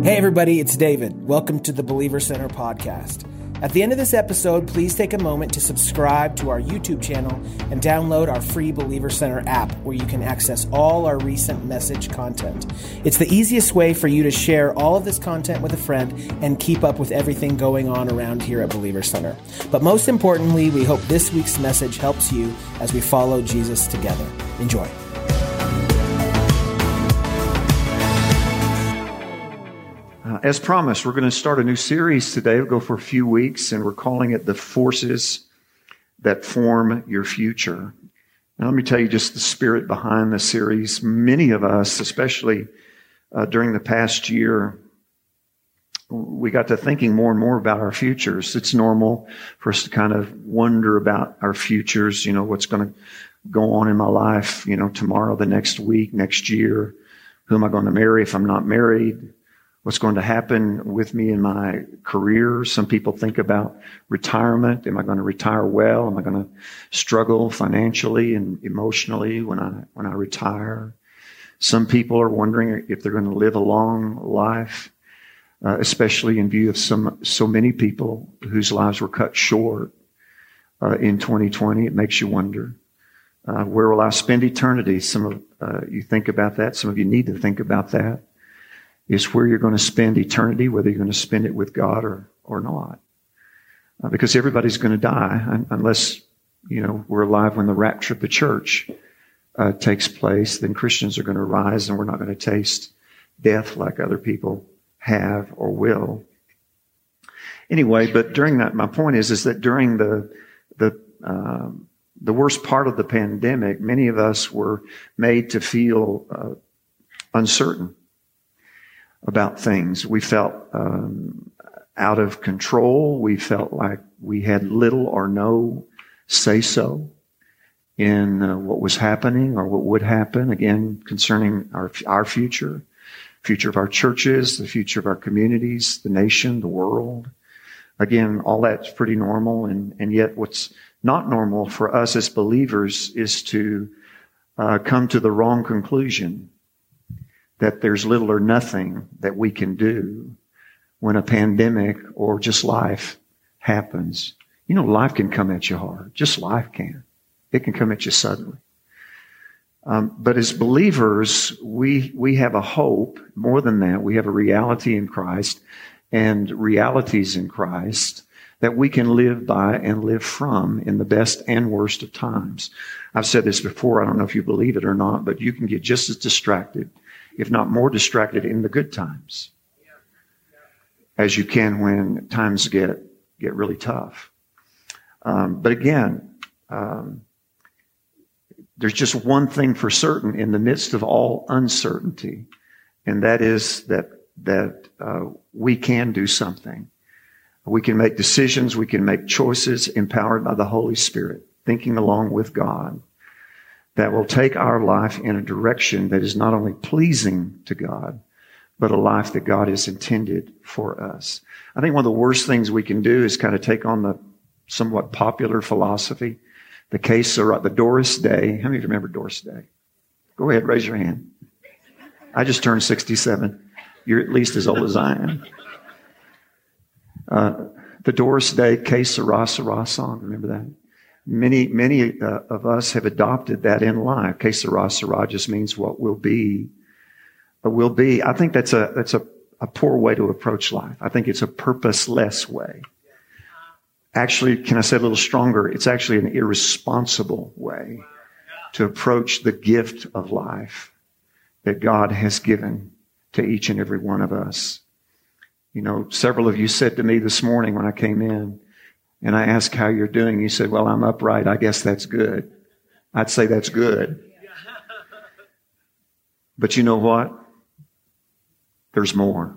Hey everybody, it's David. Welcome to the Believer Center podcast. At the end of this episode, please take a moment to subscribe to our YouTube channel and download our free Believer Center app where you can access all our recent message content. It's the easiest way for you to share all of this content with a friend and keep up with everything going on around here at Believer Center. But most importantly, we hope this week's message helps you as we follow Jesus together. Enjoy. As promised, we're going to start a new series today. We'll go for a few weeks, and we're calling it The Forces That Form Your Future. Now, let me tell you just the spirit behind the series. Many of us, especially during the past year, we got to thinking more and more about our futures. It's normal for us to kind of wonder about our futures, what's going to go on in my life, tomorrow, the next week, next year. Who am I going to marry if I'm not married? What's going to happen with me in my career? Some people think about retirement. Am I going to retire well? Am I going to struggle financially and emotionally when I retire? Some people are wondering if they're going to live a long life, especially in view of so many people whose lives were cut short in 2020. It makes you wonder, where will I spend eternity? Some of you think about that. Some of you need to think about that. Is where you're going to spend eternity, whether you're going to spend it with God or not. Because everybody's going to die unless, we're alive when the rapture of the church takes place. Then Christians are going to rise and we're not going to taste death like other people have or will. Anyway, but during that, my point is that during the worst part of the pandemic, many of us were made to feel uncertain about things. We felt out of control. We felt like we had little or no say-so in what was happening or what would happen, again, concerning our future of our churches, the future of our communities, the nation, the world. Again, all that's pretty normal, and yet what's not normal for us as believers is to come to the wrong conclusion that there's little or nothing that we can do when a pandemic or just life happens. Life can come at you hard. Just life can. It can come at you suddenly. But as believers, we have a hope. More than that, we have a reality in Christ and realities in Christ that we can live by and live from in the best and worst of times. I've said this before. I don't know if you believe it or not, but you can get just as distracted, if not more distracted, in the good times as you can when times get really tough. But again, there's just one thing for certain in the midst of all uncertainty, and that is that we can do something. We can make decisions. We can make choices empowered by the Holy Spirit, thinking along with God, that will take our life in a direction that is not only pleasing to God, but a life that God has intended for us. I think one of the worst things we can do is kind of take on the somewhat popular philosophy, the Doris Day. How many of you remember Doris Day? Go ahead, raise your hand. I just turned 67. You're at least as old as I am. The Doris Day, Que Sera, Sera song, remember that? Many of us have adopted that in life. Que sera, sera just means what will be. Will be. I think that's a poor way to approach life. I think it's a purposeless way. Actually, can I say it a little stronger? It's actually an irresponsible way to approach the gift of life that God has given to each and every one of us. Several of you said to me this morning when I came in, and I asked how you're doing. You said, well, I'm upright. I guess that's good. I'd say that's good. But you know what? There's more.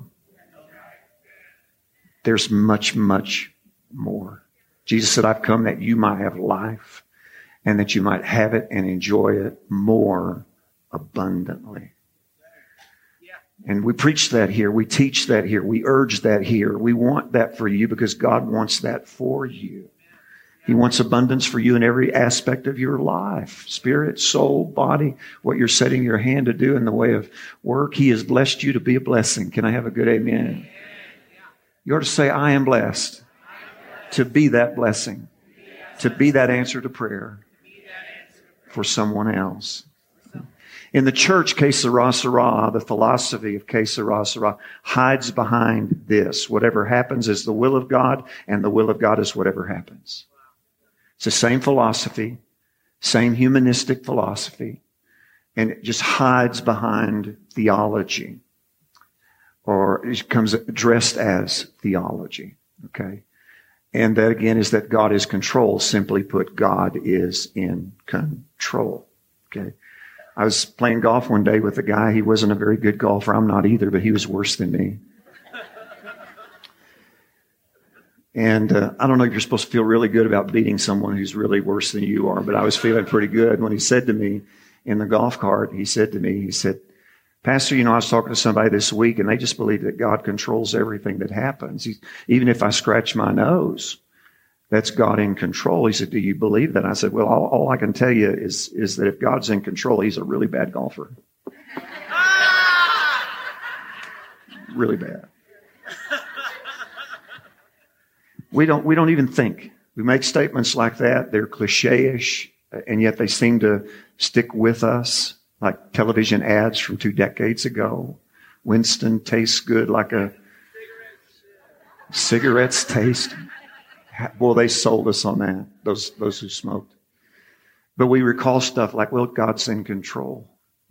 There's much, much more. Jesus said, I've come that you might have life and that you might have it and enjoy it more abundantly. And we preach that here. We teach that here. We urge that here. We want that for you because God wants that for you. He wants abundance for you in every aspect of your life. Spirit, soul, body, what you're setting your hand to do in the way of work. He has blessed you to be a blessing. Can I have a good amen? You ought to say, I am blessed to be that blessing, to be that answer to prayer for someone else. In the church, que sera, sera, the philosophy of que sera, sera hides behind this. Whatever happens is the will of God, and the will of God is whatever happens. It's the same philosophy, same humanistic philosophy, and it just hides behind theology, or it comes dressed as theology, okay? And that again is that God is control. Simply put, God is in control, okay? I was playing golf one day with a guy. He wasn't a very good golfer. I'm not either, but he was worse than me. And I don't know if you're supposed to feel really good about beating someone who's really worse than you are, but I was feeling pretty good when he said to me in the golf cart, he said, Pastor, I was talking to somebody this week and they just believe that God controls everything that happens. Even if I scratch my nose, that's God in control. He said, do you believe that? I said, well, all I can tell you is that if God's in control, he's a really bad golfer. Really bad. We don't even think. We make statements like that. They're cliche-ish, and yet they seem to stick with us, like television ads from 2 decades ago. Winston tastes good like a cigarettes taste. Well, they sold us on that, those who smoked. But we recall stuff like, well, God's in control,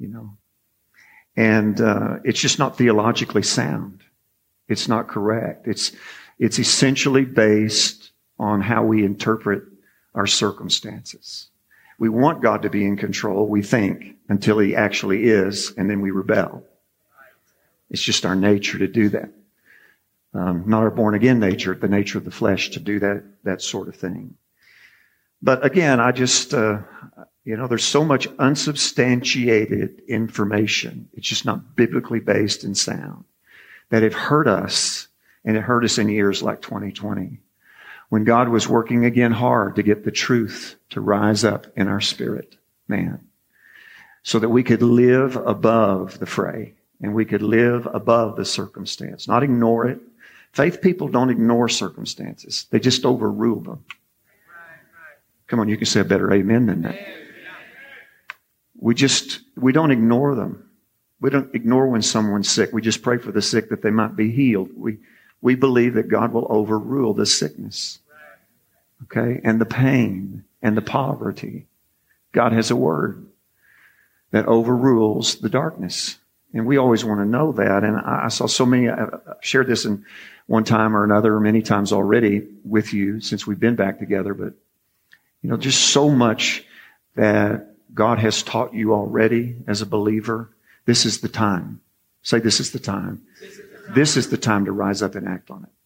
And it's just not theologically sound. It's not correct. It's essentially based on how we interpret our circumstances. We want God to be in control, we think, until he actually is, and then we rebel. It's just our nature to do that. Not our born-again nature, the nature of the flesh to do that sort of thing. But again, I just, there's so much unsubstantiated information. It's just not biblically based and sound that it hurt us, and it hurt us in years like 2020, when God was working again hard to get the truth to rise up in our spirit, man, so that we could live above the fray and we could live above the circumstance, not ignore it. Faith people don't ignore circumstances. They just overrule them. Come on, you can say a better amen than that. We don't ignore them. We don't ignore when someone's sick. We just pray for the sick that they might be healed. We believe that God will overrule the sickness, okay, and the pain and the poverty. God has a word that overrules the darkness. And we always want to know that. And I saw so many, I've shared this in one time or another, many times already with you since we've been back together. But, just so much that God has taught you already as a believer. This is the time. Say, this is the time. This is the time to rise up and act on it.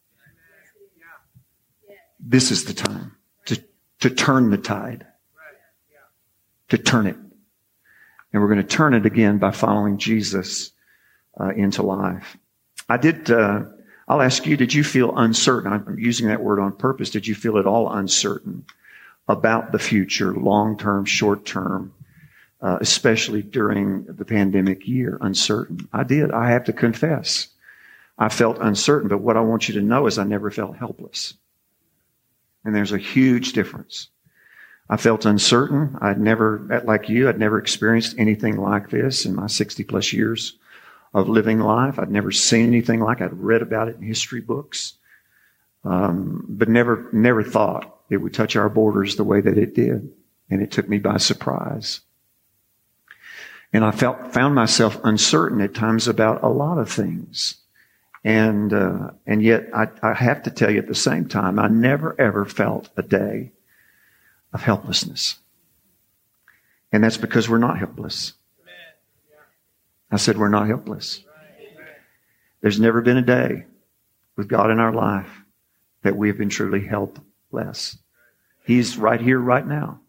This is the time to turn the tide. To turn it. And we're going to turn it again by following Jesus into life. I'll ask you, did you feel uncertain? I'm using that word on purpose. Did you feel at all uncertain about the future, long-term, short-term, especially during the pandemic year? Uncertain. I did. I have to confess. I felt uncertain, but what I want you to know is I never felt helpless. And there's a huge difference. I felt uncertain. I'd never experienced anything like this in my 60 plus years of living life. I'd never seen anything like it. I'd read about it in history books, but never thought it would touch our borders the way that it did. And it took me by surprise. And I found myself uncertain at times about a lot of things. And yet I have to tell you at the same time, I never ever felt a day of helplessness. And that's because we're not helpless. I said we're not helpless. There's never been a day with God in our life that we have been truly helpless. He's right here, right now.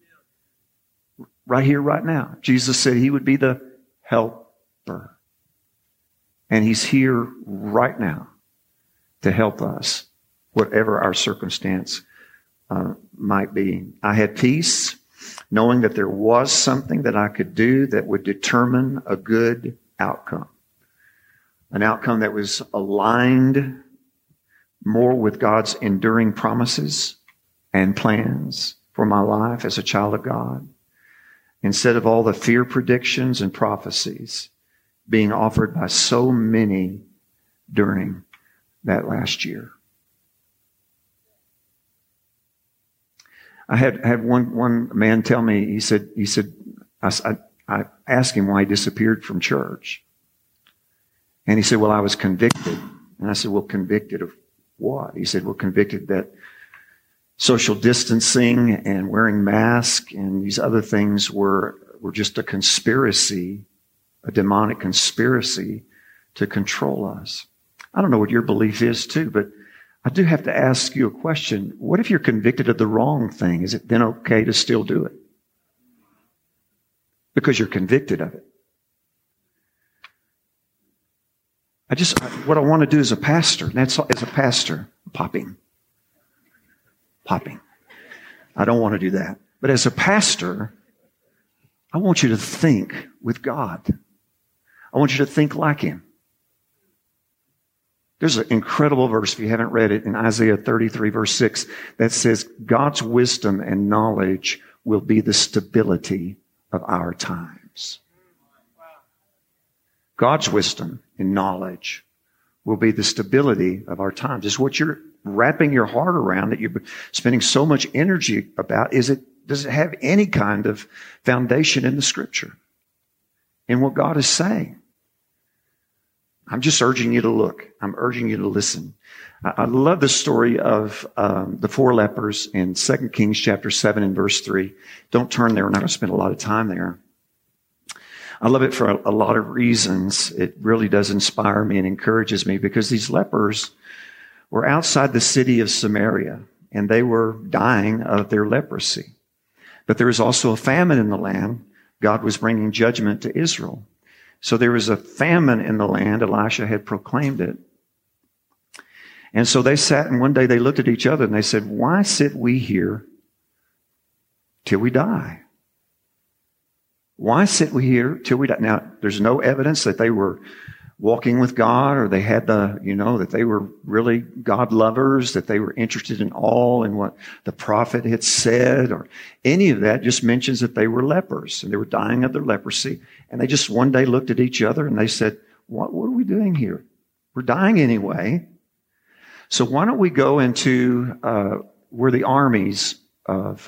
Right here, right now. Jesus said he would be the helper. And he's here right now to help us, whatever our circumstance might be. I had peace knowing that there was something that I could do that would determine a good outcome. An outcome that was aligned more with God's enduring promises and plans for my life as a child of God, instead of all the fear predictions and prophecies being offered by so many during that last year. I had one man tell me, he said, I asked him why he disappeared from church. And he said, well, I was convicted. And I said, well, convicted of what? He said, well, convicted that social distancing and wearing masks and these other things were just a conspiracy, a demonic conspiracy to control us. I don't know what your belief is too, but I do have to ask you a question. What if you're convicted of the wrong thing? Is it then okay to still do it? Because you're convicted of it. What I want to do as a pastor, as a pastor, popping. I don't want to do that. But as a pastor, I want you to think with God. I want you to think like Him. There's an incredible verse, if you haven't read it, in Isaiah 33, verse 6, that says, God's wisdom and knowledge will be the stability of our times. God's wisdom and knowledge will be the stability of our times. It's what you're wrapping your heart around, that you're spending so much energy about. Does it have any kind of foundation in the Scripture, in what God is saying? I'm just urging you to look. I'm urging you to listen. I love the story of the 4 lepers in 2 Kings chapter 7 and verse 3. Don't turn there. We're not going to spend a lot of time there. I love it for a lot of reasons. It really does inspire me and encourages me, because these lepers were outside the city of Samaria and they were dying of their leprosy. But there was also a famine in the land. God was bringing judgment to Israel. So there was a famine in the land. Elisha had proclaimed it. And so they sat, and one day they looked at each other and they said, why sit we here till we die? Why sit we here till we die? Now, there's no evidence that they were walking with God, or they had that they were really God lovers, that they were interested in all in what the prophet had said, or any of that. Just mentions that they were lepers and they were dying of their leprosy. And they just one day looked at each other and they said, what are we doing here? We're dying anyway. So why don't we go into where the armies have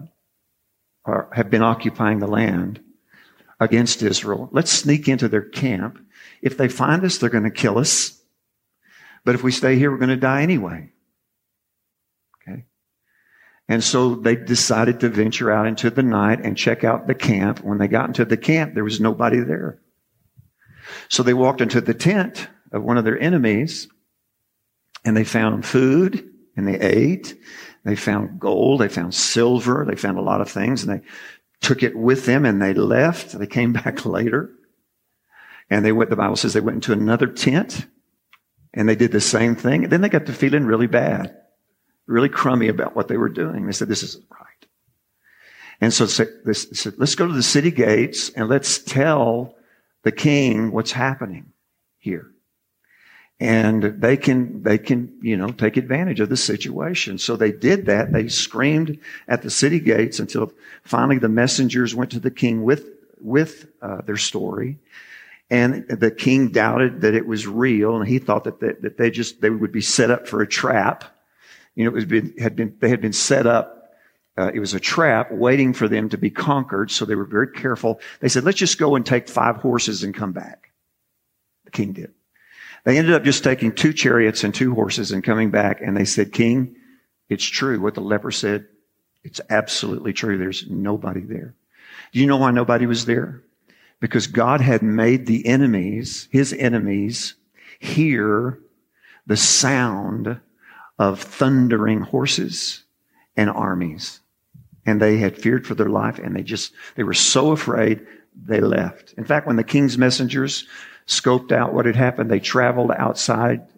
been occupying the land against Israel. Let's sneak into their camp. If they find us, they're going to kill us. But if we stay here, we're going to die anyway. Okay. And so they decided to venture out into the night and check out the camp. When they got into the camp, there was nobody there. So they walked into the tent of one of their enemies, and they found food, and they ate. They found gold, they found silver, they found a lot of things, and they took it with them and they left. They came back later. And the Bible says they went into another tent and they did the same thing. And then they got to feeling really bad, really crummy about what they were doing. They said, this isn't right. And so they said, let's go to the city gates and let's tell the king what's happening here. And they can, take advantage of the situation. So they did that. They screamed at the city gates until finally the messengers went to the king with their story. And the king doubted that it was real, and he thought that they would be set up for a trap. They had been set up. It was a trap waiting for them to be conquered. So they were very careful. They said, let's just go and take 5 horses and come back. The king did. They ended up just taking 2 chariots and 2 horses and coming back. And they said, King, it's true. What the leper said, it's absolutely true. There's nobody there. Do you know why nobody was there? Because God had made the enemies, his enemies, hear the sound of thundering horses and armies. And they had feared for their life, and they were so afraid they left. In fact, when the king's messengers scoped out what had happened, they traveled outside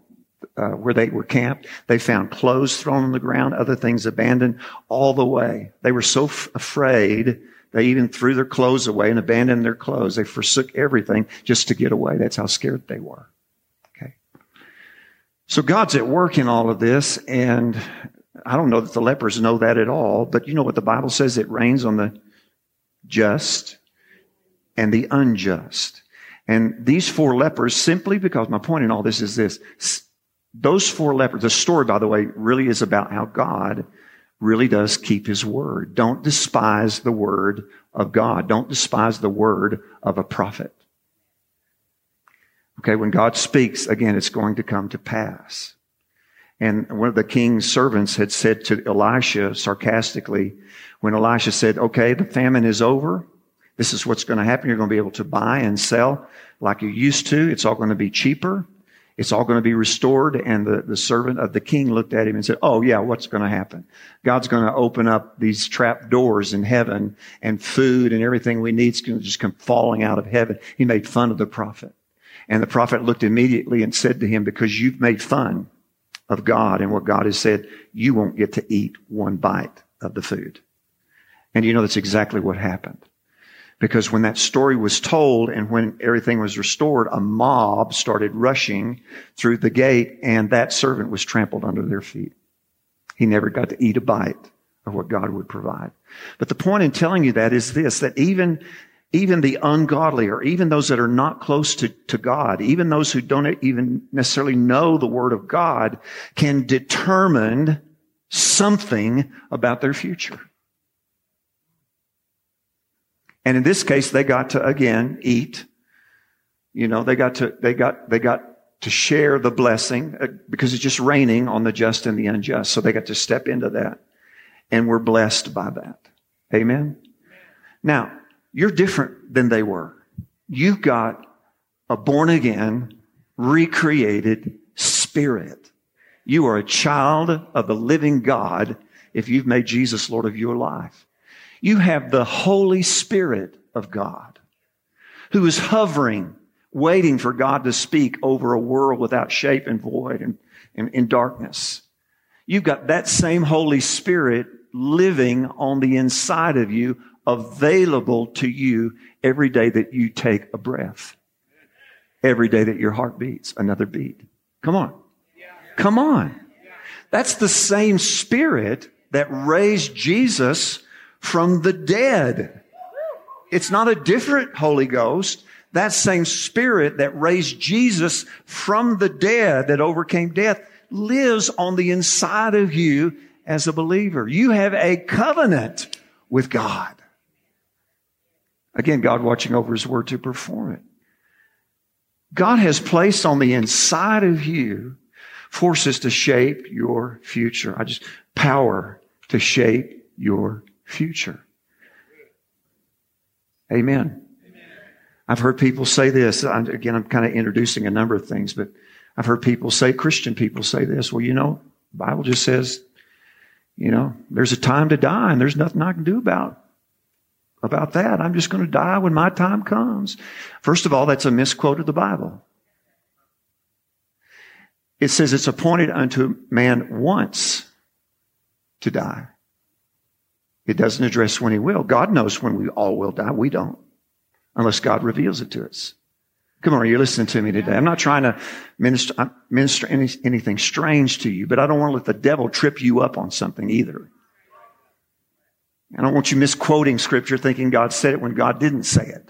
where they were camped. They found clothes thrown on the ground, other things abandoned all the way. They were so afraid, they even threw their clothes away and abandoned their clothes. They forsook everything just to get away. That's how scared they were. Okay. So God's at work in all of this, and I don't know that the lepers know that at all, but you know what the Bible says? It rains on the just and the unjust. And these 4 lepers, simply because my point in all this is this, those 4 lepers, the story, by the way, really is about how God really does keep His word. Don't despise the word of God. Don't despise the word of a prophet. Okay, when God speaks, again, it's going to come to pass. And one of the king's servants had said to Elisha sarcastically, when Elisha said, okay, the famine is over, this is what's going to happen. You're going to be able to buy and sell like you used to. It's all going to be cheaper. It's all going to be restored. And the servant of the king looked at him and said, oh yeah, what's going to happen? God's going to open up these trap doors in heaven, and food and everything we need is going to just come falling out of heaven. He made fun of the prophet. And the prophet looked immediately and said to him, because you've made fun of God and what God has said, you won't get to eat one bite of the food. And you know, that's exactly what happened. Because when that story was told and when everything was restored, a mob started rushing through the gate, and that servant was trampled under their feet. He never got to eat a bite of what God would provide. But the point in telling you that is this, that even the ungodly, or even those that are not close to God, even those who don't even necessarily know the Word of God, can determine something about their future. And in this case, they got to, again, eat. You know, they got to share the blessing because it's just raining on the just and the unjust. So they got to step into that, and we're blessed by that. Amen. Now, you're different than they were. You've got a born again, recreated spirit. You are a child of the living God if you've made Jesus Lord of your life. You have the Holy Spirit of God who is hovering, waiting for God to speak over a world without shape and void and in darkness. You've got that same Holy Spirit living on the inside of you, available to you every day that you take a breath. Every day that your heart beats another beat. Come on. Come on. That's the same Spirit that raised Jesus from the dead. It's not a different Holy Ghost. That same Spirit that raised Jesus from the dead, that overcame death, lives on the inside of you as a believer. You have a covenant with God. Again, God watching over His word to perform it. God has placed on the inside of you forces to shape your future. Power to shape your future. Amen. I've heard people say this. Again, I'm kind of introducing a number of things, but I've heard people say, Christian people say this. Well, you know, the Bible just says, you know, there's a time to die and there's nothing I can do about that. I'm just going to die when my time comes. First of all, that's a misquote of the Bible. It says it's appointed unto man once to die. It doesn't address when he will. God knows when we all will die. We don't. Unless God reveals it to us. Come on, you're listening to me today. I'm not trying to minister anything strange to you, but I don't want to let the devil trip you up on something either. I don't want you misquoting Scripture thinking God said it when God didn't say it.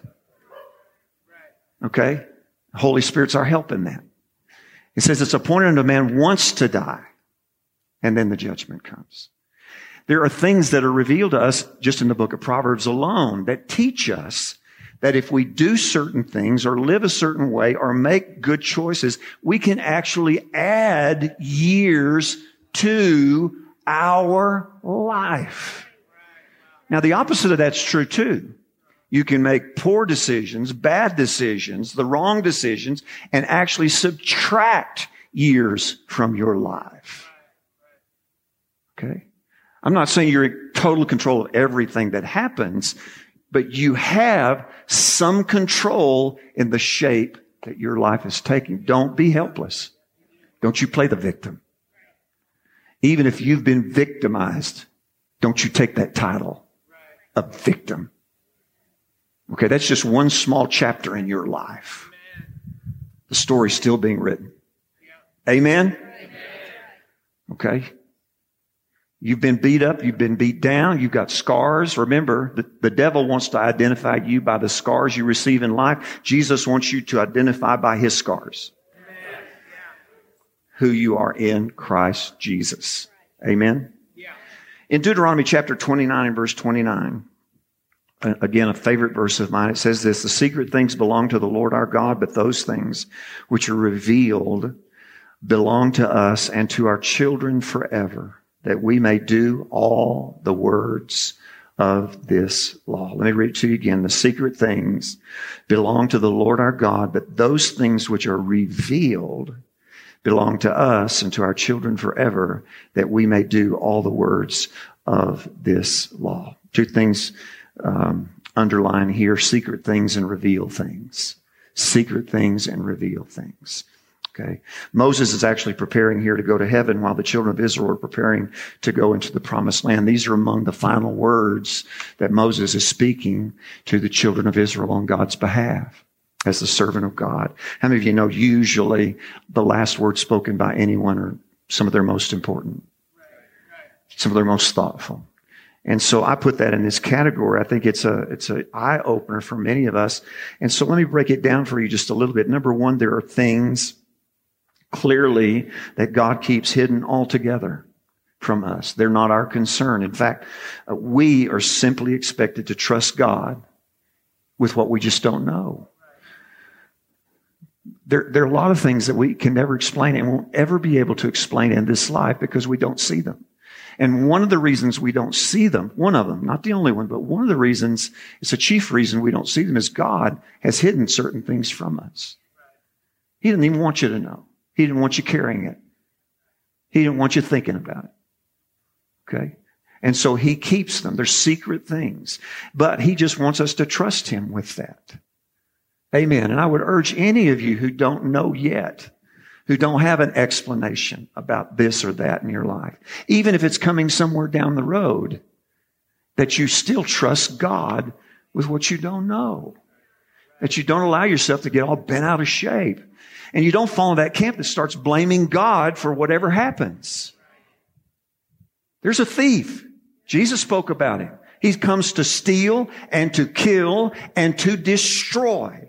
Okay? The Holy Spirit's our help in that. It says it's appointed unto man once to die, and then the judgment comes. There are things that are revealed to us just in the book of Proverbs alone that teach us that if we do certain things or live a certain way or make good choices, we can actually add years to our life. Now, the opposite of that's true too. You can make poor decisions, bad decisions, the wrong decisions, and actually subtract years from your life. Okay? I'm not saying you're in total control of everything that happens, but you have some control in the shape that your life is taking. Don't be helpless. Don't you play the victim. Even if you've been victimized, don't you take that title of victim. Okay, that's just one small chapter in your life. The story's still being written. Amen? Okay. You've been beat up. You've been beat down. You've got scars. Remember, the devil wants to identify you by the scars you receive in life. Jesus wants you to identify by his scars. Who you are in Christ Jesus. Amen? In Deuteronomy chapter 29 and verse 29, again, a favorite verse of mine, it says this: the secret things belong to the Lord our God, but those things which are revealed belong to us and to our children forever, that we may do all the words of this law. Let me read it to you again. The secret things belong to the Lord our God, but those things which are revealed belong to us and to our children forever, that we may do all the words of this law. Two things underline here: secret things and reveal things. Secret things and reveal things. Okay. Moses is actually preparing here to go to heaven while the children of Israel are preparing to go into the promised land. These are among the final words that Moses is speaking to the children of Israel on God's behalf as the servant of God. How many of you know usually the last words spoken by anyone are some of their most important, some of their most thoughtful? And so I put that in this category. I think it's an eye opener for many of us. And so let me break it down for you just a little bit. Number one, there are things clearly that God keeps hidden altogether from us. They're not our concern. In fact, we are simply expected to trust God with what we just don't know. There are a lot of things that we can never explain and won't ever be able to explain in this life because we don't see them. And one of the reasons we don't see them, one of them, not the only one, but one of the reasons, it's a chief reason we don't see them, is God has hidden certain things from us. He didn't even want you to know. He didn't want you carrying it. He didn't want you thinking about it. Okay? And so he keeps them. They're secret things. But he just wants us to trust him with that. Amen. And I would urge any of you who don't know yet, who don't have an explanation about this or that in your life, even if it's coming somewhere down the road, that you still trust God with what you don't know. That you don't allow yourself to get all bent out of shape. And you don't fall in that camp that starts blaming God for whatever happens. There's a thief. Jesus spoke about him. He comes to steal and to kill and to destroy.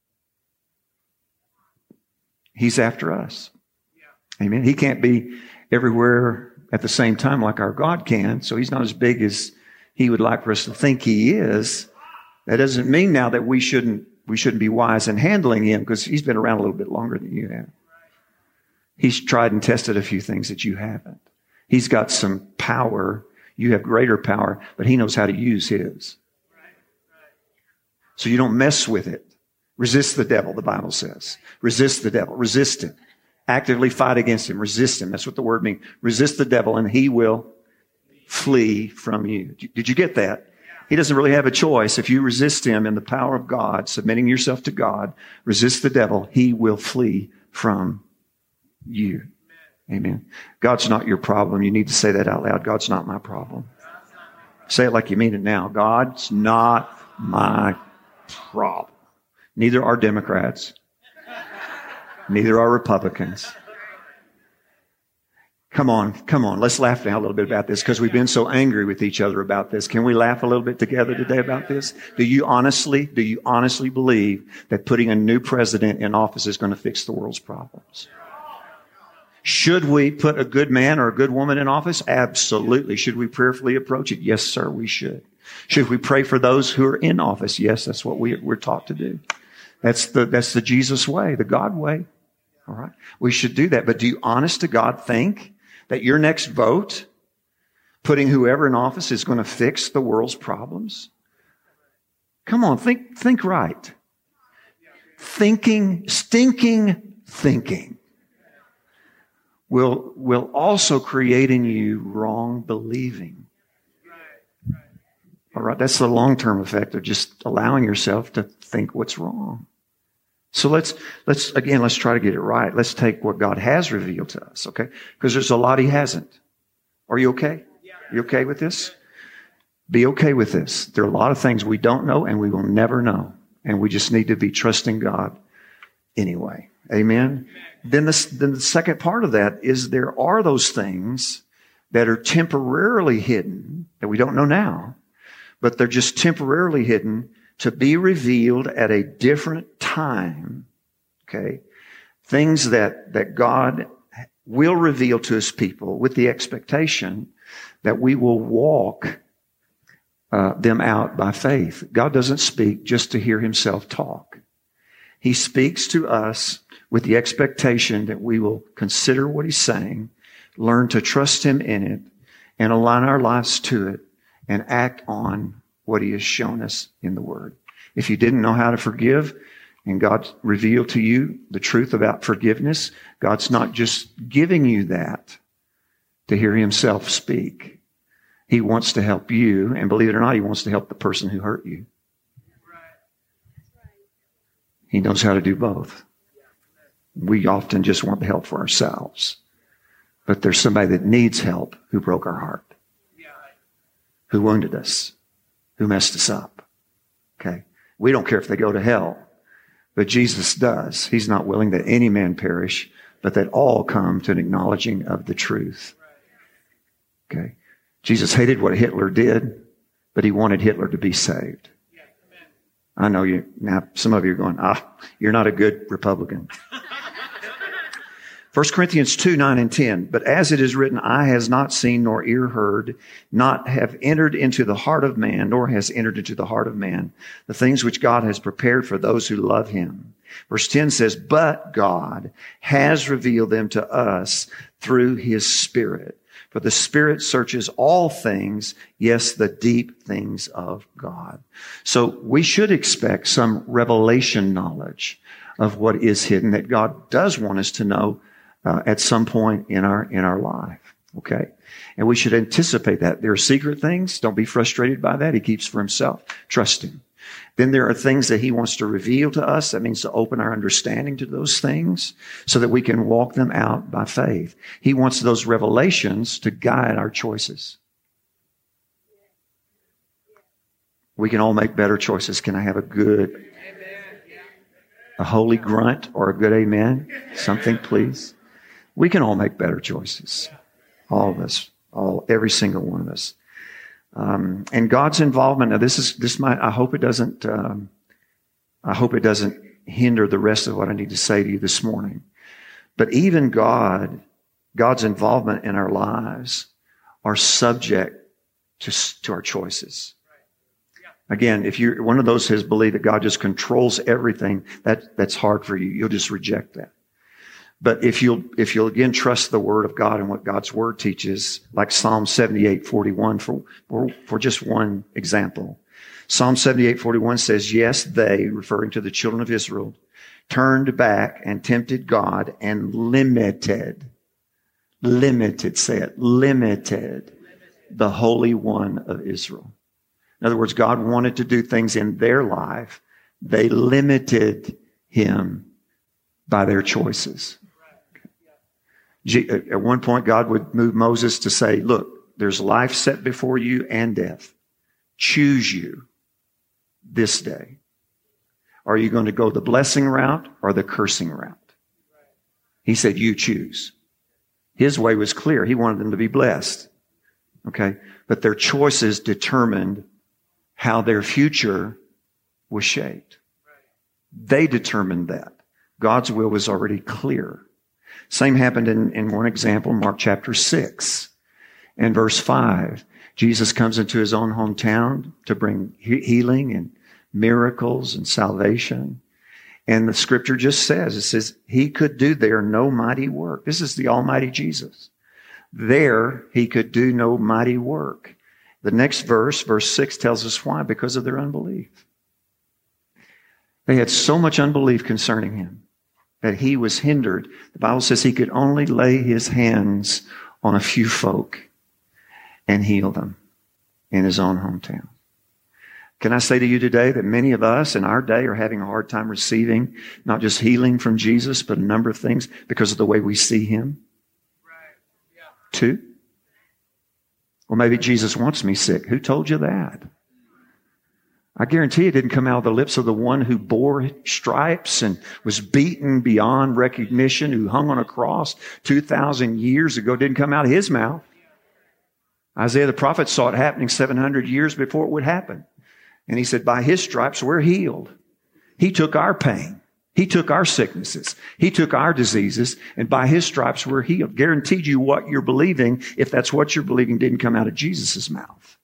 He's after us. Amen. He can't be everywhere at the same time like our God can. So he's not as big as he would like for us to think he is. That doesn't mean now that we shouldn't be wise in handling him, because he's been around a little bit longer than you have. He's tried and tested a few things that you haven't. He's got some power. You have greater power, but he knows how to use his. So you don't mess with it. Resist the devil, the Bible says. Resist the devil. Resist him. Actively fight against him. Resist him. That's what the word means. Resist the devil and he will flee from you. Did you get that? He doesn't really have a choice. If you resist him in the power of God, submitting yourself to God, resist the devil, he will flee from you. Amen. God's not your problem. You need to say that out loud. God's not my problem. Say it like you mean it now. God's not my problem. Neither are Democrats. Neither are Republicans. Come on. Let's laugh now a little bit about this, because we've been so angry with each other about this. Can we laugh a little bit together today about this? Do you honestly believe that putting a new president in office is going to fix the world's problems? Should we put a good man or a good woman in office? Absolutely. Should we prayerfully approach it? Yes, sir, we should. Should we pray for those who are in office? Yes, that's what we're taught to do. That's the Jesus way, the God way. All right. We should do that. But do you honest to God think that your next vote, putting whoever in office, is going to fix the world's problems? Come on, think right. Stinking thinking will also create in you wrong believing. All right, that's the long-term effect of just allowing yourself to think what's wrong. So let's try to get it right. Let's take what God has revealed to us, okay? Because there's a lot He hasn't. Are you okay? You okay with this? Be okay with this. There are a lot of things we don't know and we will never know. And we just need to be trusting God anyway. Amen? Then the second part of that is there are those things that are temporarily hidden that we don't know now, but they're just temporarily hidden to be revealed at a different time. Okay? Things that God will reveal to His people with the expectation that we will walk them out by faith. God doesn't speak just to hear Himself talk. He speaks to us with the expectation that we will consider what He's saying, learn to trust Him in it, and align our lives to it, and act on what He has shown us in the Word. If you didn't know how to forgive, and God revealed to you the truth about forgiveness, God's not just giving you that to hear Himself speak. He wants to help you, and believe it or not, He wants to help the person who hurt you. He knows how to do both. We often just want the help for ourselves. But there's somebody that needs help who broke our heart, who wounded us, who messed us up. Okay? We don't care if they go to hell, but Jesus does. He's not willing that any man perish, but that all come to an acknowledging of the truth. Okay? Jesus hated what Hitler did, but He wanted Hitler to be saved. I know you now. Some of you are going, you're not a good Republican. 1 Corinthians 2, 9 and 10. But as it is written, eye has not seen nor ear heard, not have entered into the heart of man, nor has entered into the heart of man, the things which God has prepared for those who love Him. Verse 10 says, but God has revealed them to us through His Spirit. For the Spirit searches all things, yes, the deep things of God. So we should expect some revelation knowledge of what is hidden that God does want us to know at some point in our life. Okay? And we should anticipate that. There are secret things. Don't be frustrated by that. He keeps for Himself. Trust Him. Then there are things that He wants to reveal to us. That means to open our understanding to those things so that we can walk them out by faith. He wants those revelations to guide our choices. We can all make better choices. Can I have a holy grunt or a good amen? Something, please. We can all make better choices. All of us. Every single one of us. And God's involvement. Now I hope it doesn't hinder the rest of what I need to say to you this morning. But even God's involvement in our lives are subject to our choices. Again, if you're one of those who has believed that God just controls everything, that's hard for you. You'll just reject that. But if you'll again trust the Word of God and what God's Word teaches, like Psalm 78:41 for just one example. Psalm 78:41 says, yes, they, referring to the children of Israel, turned back and tempted God and limited the Holy One of Israel. In other words, God wanted to do things in their life. They limited Him by their choices. At one point, God would move Moses to say, look, there's life set before you and death. Choose you this day. Are you going to go the blessing route or the cursing route? He said, you choose. His way was clear. He wanted them to be blessed. Okay? But their choices determined how their future was shaped. They determined that. God's will was already clear. Same happened in one example, Mark chapter 6 and verse 5. Jesus comes into His own hometown to bring healing and miracles and salvation. And the scripture just says, He could do there no mighty work. This is the Almighty Jesus. There He could do no mighty work. The next verse 6 tells us why. Because of their unbelief. They had so much unbelief concerning Him that He was hindered. The Bible says He could only lay His hands on a few folk and heal them in His own hometown. Can I say to you today that many of us in our day are having a hard time receiving not just healing from Jesus, but a number of things because of the way we see him? Right. Yeah. Too? Well, maybe Jesus wants me sick. Who told you that? I guarantee it didn't come out of the lips of the one who bore stripes and was beaten beyond recognition, who hung on a cross 2,000 years ago. It didn't come out of his mouth. Isaiah the prophet saw it happening 700 years before it would happen. And he said, by his stripes we're healed. He took our pain. He took our sicknesses. He took our diseases. And by his stripes we're healed. Guaranteed you what you're believing, if that's what you're believing, didn't come out of Jesus' mouth.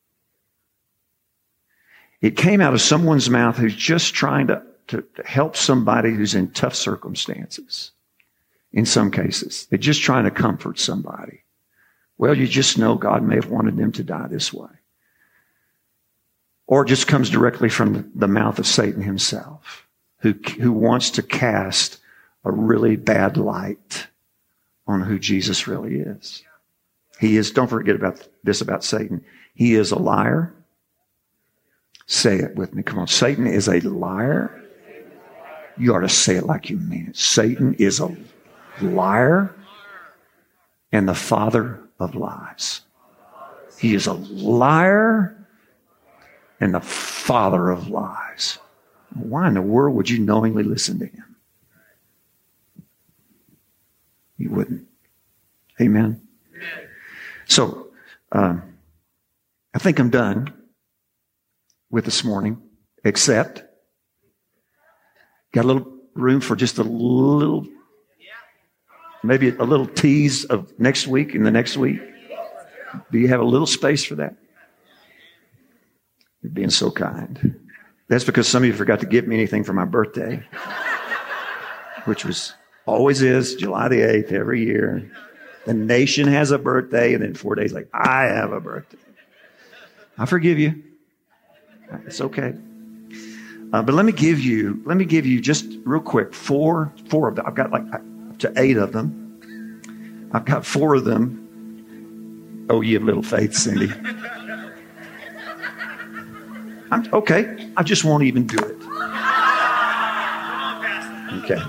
It came out of someone's mouth who's just trying to help somebody who's in tough circumstances. In some cases, they're just trying to comfort somebody. Well, you just know God may have wanted them to die this way. Or it just comes directly from the mouth of Satan himself, who wants to cast a really bad light on who Jesus really is. He is, don't forget about this about Satan. He is a liar. Say it with me. Come on. Satan is a liar. You ought to say it like you mean it. Satan is a liar and the father of lies. He is a liar and the father of lies. Why in the world would you knowingly listen to him? You wouldn't. Amen. So, I think I'm done with this morning, except got a little room for just a little, maybe a little tease of next week and the next week. Do you have a little space for that? You're being so kind. That's because some of you forgot to give me anything for my birthday, which always is July the 8th every year. The nation has a birthday, and then 4 days like, I have a birthday. I forgive you. It's okay. But let me give you just real quick, four of them. I've got like up to 8 of them. I've got 4 of them. Oh, you have little faith, Cindy. Okay, I just won't even do it. Okay.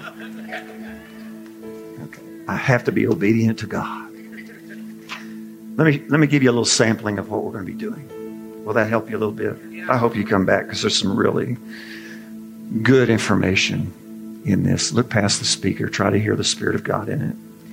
I have to be obedient to God. Let me give you a little sampling of what we're going to be doing. Will that help you a little bit? I hope you come back because there's some really good information in this. Look past the speaker. Try to hear the Spirit of God in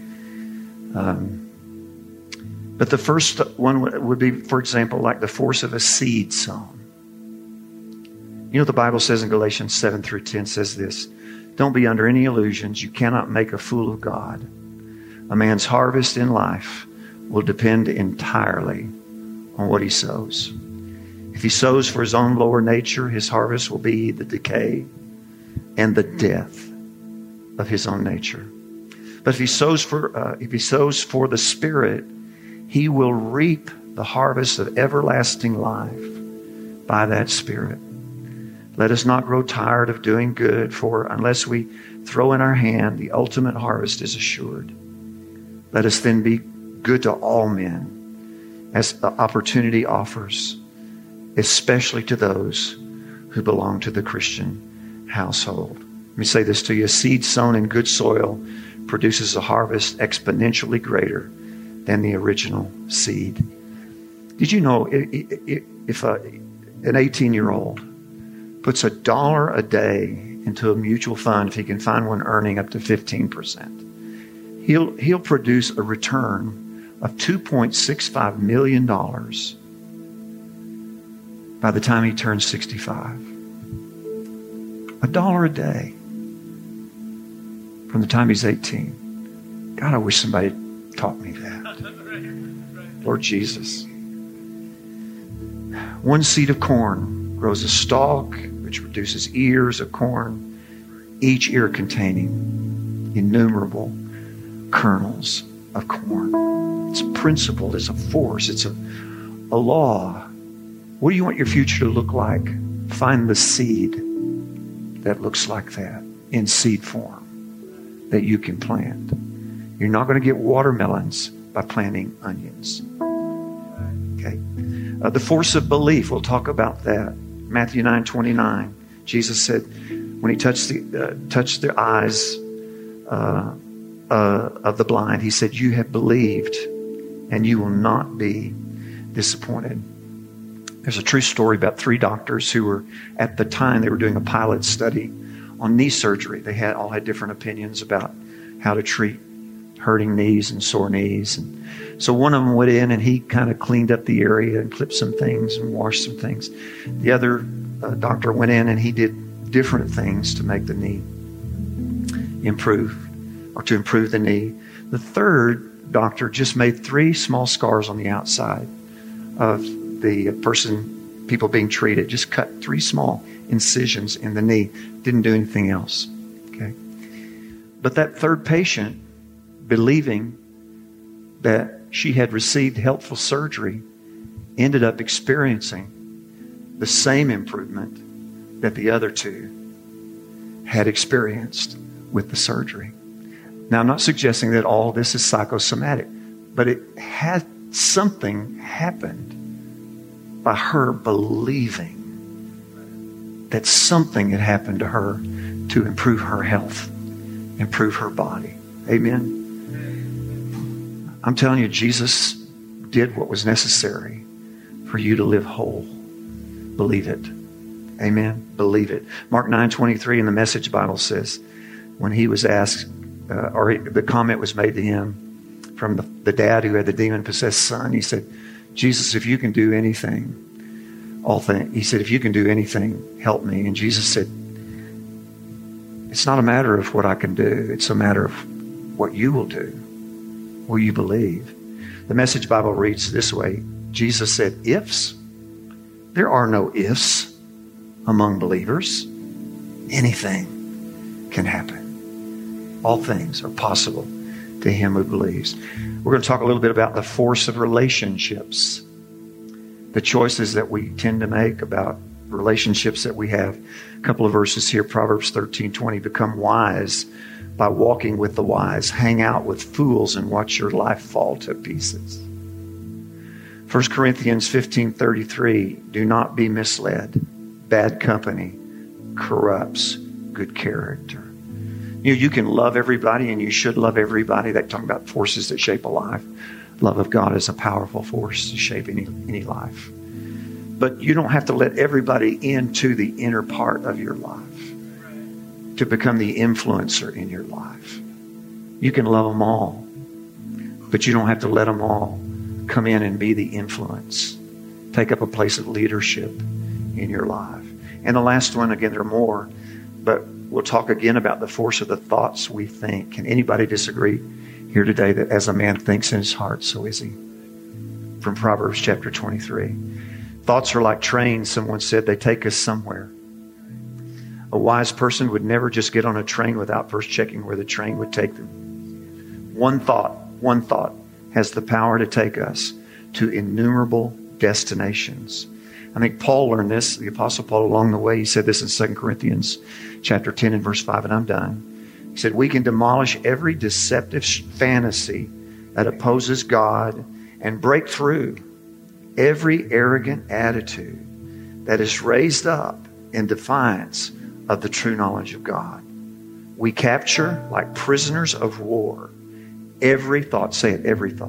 it. But the first one would be, for example, like the force of a seed sown. You know, the Bible says in Galatians 7-10 says this, don't be under any illusions. You cannot make a fool of God. A man's harvest in life will depend entirely on what he sows. If he sows for his own lower nature, his harvest will be the decay and the death of his own nature. But if he sows for the Spirit, he will reap the harvest of everlasting life by that Spirit. Let us not grow tired of doing good, for unless we throw in our hand, the ultimate harvest is assured. Let us then be good to all men as the opportunity offers, especially to those who belong to the Christian household. Let me say this to you. A seed sown in good soil produces a harvest exponentially greater than the original seed. Did you know if an 18-year-old puts $1 a day into a mutual fund, if he can find one earning up to 15%, he'll produce a return of $2.65 million by the time he turns 65. $1 a day from the time he's 18. God, I wish somebody taught me that. Lord Jesus. One seed of corn grows a stalk which produces ears of corn, each ear containing innumerable kernels of corn. It's a principle, it's a force, it's a law. What do you want your future to look like? Find the seed that looks like that in seed form that you can plant. You're not going to get watermelons by planting onions. Okay? The force of belief, we'll talk about that Matthew 9:29, Jesus said, when he touched the eyes of the blind, he said, you have believed and you will not be disappointed. There's a true story about 3 doctors who were, at the time, they were doing a pilot study on knee surgery. They all had different opinions about how to treat hurting knees and sore knees. And so one of them went in and he kind of cleaned up the area and clipped some things and washed some things. The other doctor went in and he did different things to make the knee improve, or to improve the knee. The third doctor just made 3 small scars on the outside of the people being treated. Just cut 3 small incisions in the knee. Didn't do anything else. Okay. But that third patient, believing that she had received helpful surgery, ended up experiencing the same improvement that the other 2 had experienced with the surgery. Now, I'm not suggesting that all this is psychosomatic, but it had something happened by her believing that something had happened to her to improve her health, improve her body. Amen. I'm telling you, Jesus did what was necessary for you to live whole. Believe it. Amen. Believe it. Mark 9:23 in the Message Bible says, when he was asked, the comment was made to him from the dad who had the demon-possessed son, he said, Jesus, if you can do anything, he said, if you can do anything, help me. And Jesus said, it's not a matter of what I can do. It's a matter of what you will do. Will you believe? The Message Bible reads this way. Jesus said, ifs. There are no ifs among believers. Anything can happen. All things are possible to him who believes. We're going to talk a little bit about the force of relationships, the choices that we tend to make about relationships that we have. A couple of verses here, Proverbs 13:20, become wise by walking with the wise. Hang out with fools and watch your life fall to pieces. 1 Corinthians 15:33, do not be misled. Bad company corrupts good character. You can love everybody, and you should love everybody. They're talking about forces that shape a life. Love of God is a powerful force to shape any life. But you don't have to let everybody into the inner part of your life to become the influencer in your life. You can love them all, but you don't have to let them all come in and be the influence. Take up a place of leadership in your life. And the last one, again, there are more, but we'll talk again about the force of the thoughts we think. Can anybody disagree here today that as a man thinks in his heart, so is he? From Proverbs chapter 23. Thoughts are like trains, someone said. They take us somewhere. A wise person would never just get on a train without first checking where the train would take them. One thought has the power to take us to innumerable destinations. I think Paul learned this, the Apostle Paul, along the way. He said this in 2 Corinthians chapter 10 and verse 5, and I'm done. He said, we can demolish every deceptive fantasy that opposes God and break through every arrogant attitude that is raised up in defiance of the true knowledge of God. We capture, like prisoners of war, every thought, say it, every thought,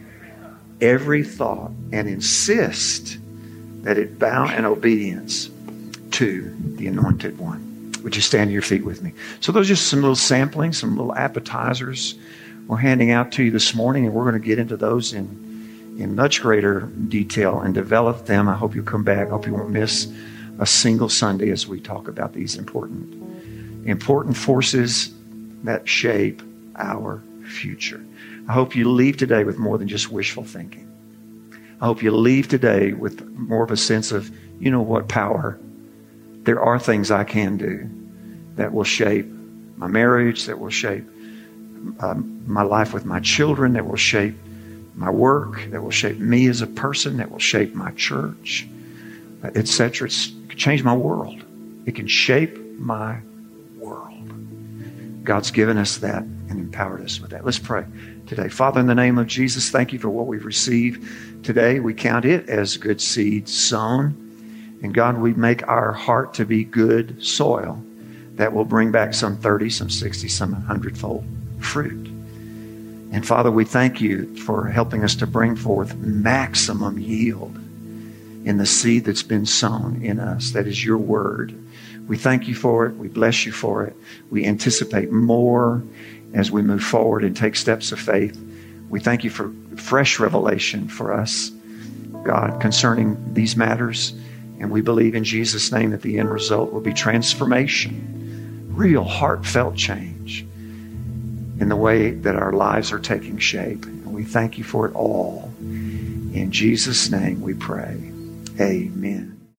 and insist that it bow in obedience to the Anointed One. Would you stand to your feet with me? So those are just some little samplings, some little appetizers we're handing out to you this morning, and we're going to get into those in much greater detail and develop them. I hope you'll come back. I hope you won't miss a single Sunday as we talk about these important forces that shape our future. I hope you leave today with more than just wishful thinking. I hope you leave today with more of a sense of, you know what, power. There are things I can do that will shape my marriage, that will shape my life with my children, that will shape my work, that will shape me as a person, that will shape my church, etc. It can change my world. It can shape my world. God's given us that and empowered us with that. Let's pray today. Father, in the name of Jesus, thank you for what we've received today. We count it as good seed sown And God, we make our heart to be good soil that will bring back some 30, some 60, some 100-fold fruit. And Father, we thank you for helping us to bring forth maximum yield in the seed that's been sown in us. That is your word. We thank you for it. We bless you for it. We anticipate more as we move forward and take steps of faith. We thank you for fresh revelation for us, God, concerning these matters. And we believe in Jesus' name that the end result will be transformation, real heartfelt change in the way that our lives are taking shape. And we thank you for it all. In Jesus' name we pray. Amen.